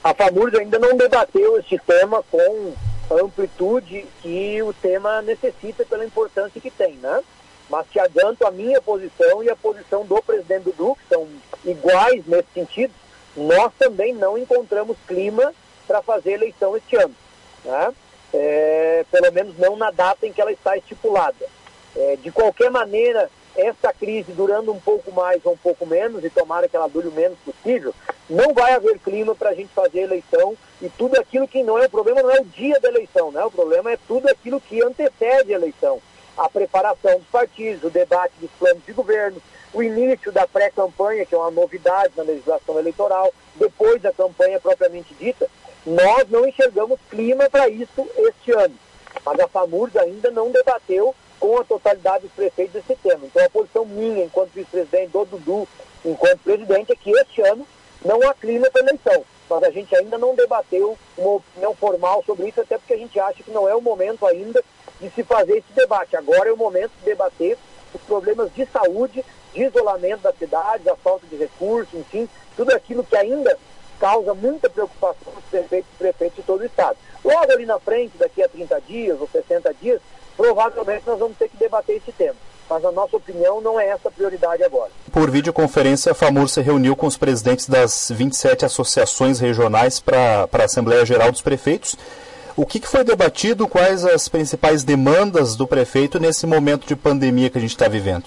A FAMURS ainda não debateu este tema com a amplitude que o tema necessita pela importância que tem, né? Mas te adianto a minha posição e a posição do presidente Dudu, que são iguais nesse sentido. Nós também não encontramos clima para fazer eleição este ano, né? Pelo menos não na data em que ela está estipulada. De qualquer maneira, essa crise durando um pouco mais ou um pouco menos, e tomara que ela dure o menos possível, não vai haver clima para a gente fazer eleição, e tudo aquilo que não é o problema não é o dia da eleição, né? O problema é tudo aquilo que antecede a eleição. A preparação dos partidos, o debate dos planos de governo, o início da pré-campanha, que é uma novidade na legislação eleitoral, depois da campanha propriamente dita. Nós não enxergamos clima para isso este ano, mas a FAMURS ainda não debateu com a totalidade dos prefeitos esse tema. Então a posição minha, enquanto vice-presidente, do Dudu, enquanto presidente, é que este ano não há clima para eleição, mas a gente ainda não debateu uma opinião formal sobre isso, até porque a gente acha que não é o momento ainda de se fazer esse debate. Agora é o momento de debater os problemas de saúde, de isolamento da cidade, a falta de recursos, enfim, tudo aquilo que ainda causa muita preocupação nos prefeitos e prefeitos de todo o estado. Logo ali na frente, daqui a 30 dias ou 60 dias, provavelmente nós vamos ter que debater esse tema. Mas a nossa opinião não é essa a prioridade agora. Por videoconferência, a FAMURS se reuniu com os presidentes das 27 associações regionais para a Assembleia Geral dos Prefeitos. O que foi debatido? Quais as principais demandas do prefeito nesse momento de pandemia que a gente está vivendo?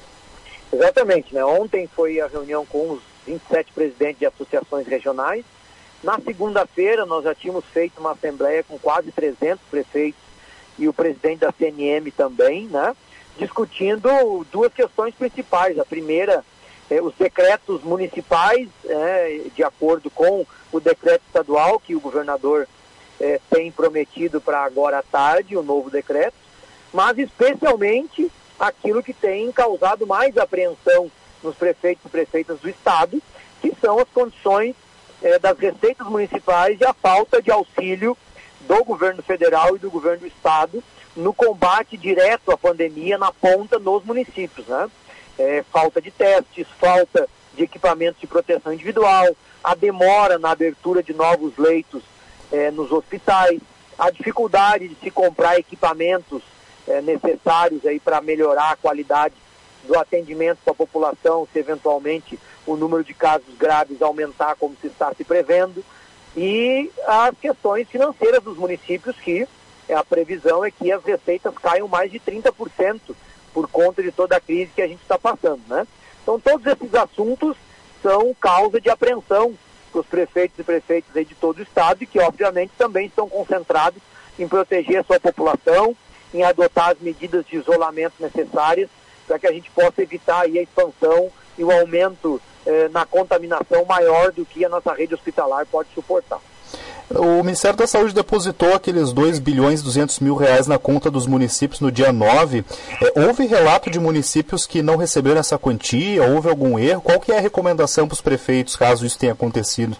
Exatamente, né? Ontem foi a reunião com os 27 presidentes de associações regionais. Na segunda-feira nós já tínhamos feito uma assembleia com quase 300 prefeitos e o presidente da CNM também, né? Discutindo duas questões principais. A primeira, os decretos municipais, de acordo com o decreto estadual que o governador tem prometido para agora à tarde, o novo decreto, mas especialmente aquilo que tem causado mais apreensão nos prefeitos e prefeitas do estado, que são as condições das receitas municipais e a falta de auxílio do governo federal e do governo do estado no combate direto à pandemia na ponta nos municípios, né? Falta de testes, falta de equipamentos de proteção individual, a demora na abertura de novos leitos nos hospitais, a dificuldade de se comprar equipamentos necessários aí para melhorar a qualidade do atendimento para a população, se eventualmente o número de casos graves aumentar como se está se prevendo, e as questões financeiras dos municípios, que a previsão é que as receitas caiam mais de 30% por conta de toda a crise que a gente está passando, né? Então todos esses assuntos são causa de apreensão para os prefeitos e prefeitas aí de todo o estado, e que obviamente também estão concentrados em proteger a sua população, em adotar as medidas de isolamento necessárias para que a gente possa evitar aí a expansão e o aumento na contaminação maior do que a nossa rede hospitalar pode suportar. O Ministério da Saúde depositou aqueles 2 bilhões e 200 mil reais na conta dos municípios no dia 9. Houve relato de municípios que não receberam essa quantia? Houve algum erro? Qual que é a recomendação para os prefeitos, caso isso tenha acontecido?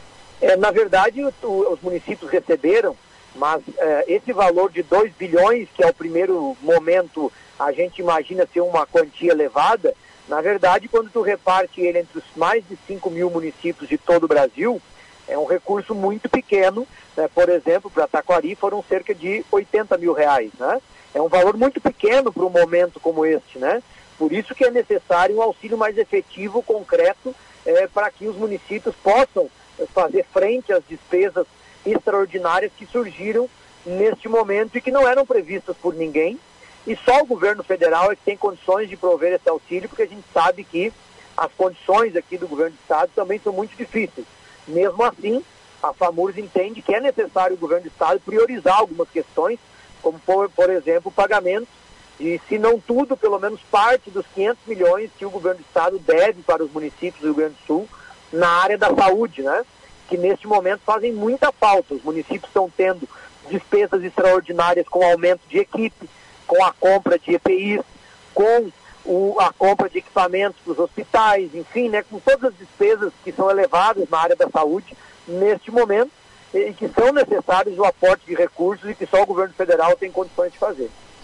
Na verdade, os municípios receberam, mas esse valor de 2 bilhões, que é o primeiro momento, a gente imagina ser uma quantia elevada. Na verdade, quando tu reparte ele entre os mais de 5 mil municípios de todo o Brasil, é um recurso muito pequeno, né? Por exemplo, para Taquari foram cerca de 80 mil reais, né? É um valor muito pequeno para um momento como este, né? Por isso que é necessário um auxílio mais efetivo, concreto, para que os municípios possam fazer frente às despesas extraordinárias que surgiram neste momento e que não eram previstas por ninguém. E só o governo federal é que tem condições de prover esse auxílio, porque a gente sabe que as condições aqui do governo do estado também são muito difíceis. Mesmo assim, a FAMURS entende que é necessário o governo do estado priorizar algumas questões, como, por exemplo, o pagamento de, se não tudo, pelo menos parte dos 500 milhões que o governo do estado deve para os municípios do Rio Grande do Sul na área da saúde, né? Que neste momento fazem muita falta. Os municípios estão tendo despesas extraordinárias com aumento de equipe, com a compra de EPIs, com a compra de equipamentos para os hospitais, enfim, né, com todas as despesas que são elevadas na área da saúde neste momento e que são necessários o aporte de recursos e que só o governo federal tem condições de fazer.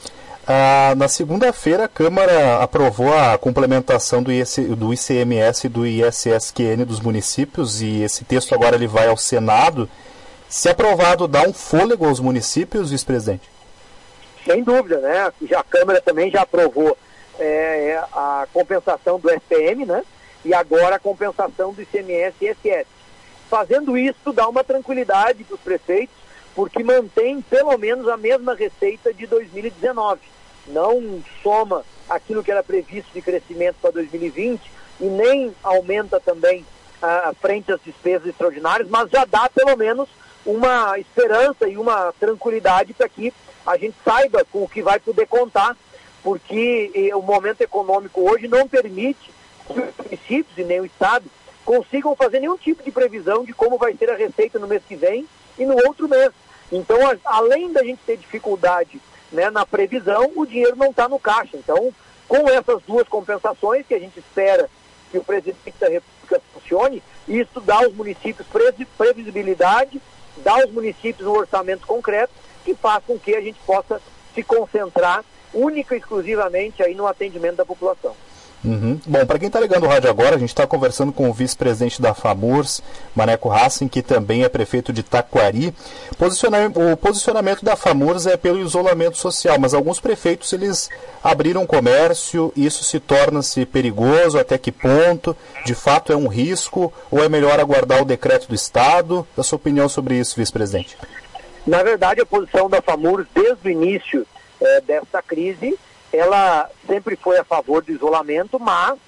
Na segunda-feira, a Câmara aprovou a complementação do ICMS e do ISSQN dos municípios, e esse texto agora ele vai ao Senado. Se aprovado, dá um fôlego aos municípios, vice-presidente? Sem dúvida, né? A Câmara também já aprovou a compensação do SPM, né? E agora a compensação do ICMS e ISS. Fazendo isso, dá uma tranquilidade para os prefeitos, porque mantém pelo menos a mesma receita de 2019. Não soma aquilo que era previsto de crescimento para 2020 e nem aumenta também frente às despesas extraordinárias, mas já dá pelo menos uma esperança e uma tranquilidade para que a gente saiba com o que vai poder contar, porque o momento econômico hoje não permite que os municípios e nem o Estado consigam fazer nenhum tipo de previsão de como vai ser a receita no mês que vem e no outro mês. Então, além da gente ter dificuldade, né, na previsão, o dinheiro não está no caixa. Então, com essas duas compensações que a gente espera que o presidente da República funcione, isso dá aos municípios previsibilidade, dá aos municípios um orçamento concreto que faz com que a gente possa se concentrar única e exclusivamente aí no atendimento da população. Uhum. Bom, para quem está ligando o rádio agora, a gente está conversando com o vice-presidente da FAMURS, Maneco Hassen, que também é prefeito de Taquari. O posicionamento da FAMURS é pelo isolamento social, mas alguns prefeitos eles abriram comércio, isso se torna-se perigoso, até que ponto? De fato é um risco ou é melhor aguardar o decreto do Estado? A sua opinião sobre isso, vice-presidente? Na verdade, a posição da FAMURS desde o início dessa crise, ela sempre foi a favor do isolamento, mas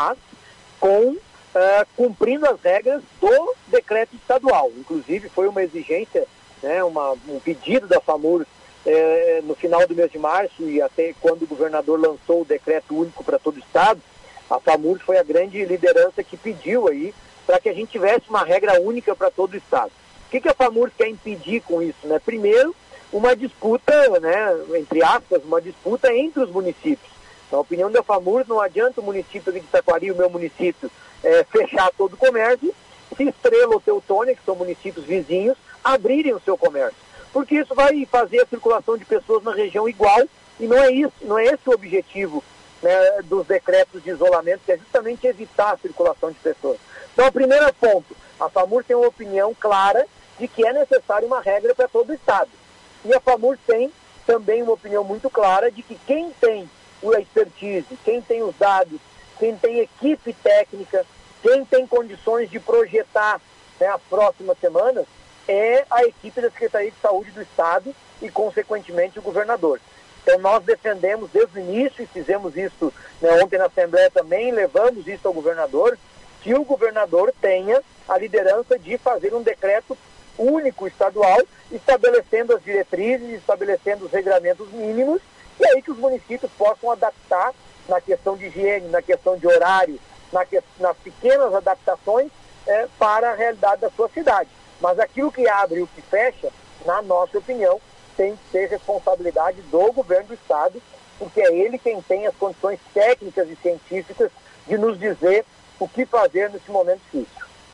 cumprindo as regras do decreto estadual. Inclusive, foi uma exigência, né, um pedido da FAMURS no final do mês de março e até quando o governador lançou o decreto único para todo o estado, a FAMURS foi a grande liderança que pediu aí para que a gente tivesse uma regra única para todo o estado. O que a FAMURS quer impedir com isso, né? Primeiro, uma disputa, né, entre aspas, uma disputa entre os municípios. Na opinião da FAMURS, não adianta o município aqui de Taquari, o meu município, fechar todo o comércio, se Estrela ou Teutônia, que são municípios vizinhos, abrirem o seu comércio. Porque isso vai fazer a circulação de pessoas na região igual, e não é esse o objetivo, né, dos decretos de isolamento, que é justamente evitar a circulação de pessoas. Então, o primeiro ponto, a FAMURS tem uma opinião clara de que é necessário uma regra para todo o estado. E a FAMURS tem também uma opinião muito clara de que quem tem a expertise, quem tem os dados, quem tem equipe técnica, quem tem condições de projetar, né, as próximas semanas, é a equipe da Secretaria de Saúde do Estado e, consequentemente, o governador. Então, nós defendemos desde o início, e fizemos isso, né, ontem na Assembleia também, levamos isso ao governador, que o governador tenha a liderança de fazer um decreto único estadual, estabelecendo as diretrizes, estabelecendo os regramentos mínimos, e aí que os municípios possam adaptar na questão de higiene, na questão de horário, nas pequenas adaptações para a realidade da sua cidade. Mas aquilo que abre e o que fecha, na nossa opinião, tem que ser responsabilidade do governo do estado, porque é ele quem tem as condições técnicas e científicas de nos dizer o que fazer nesse momento difícil.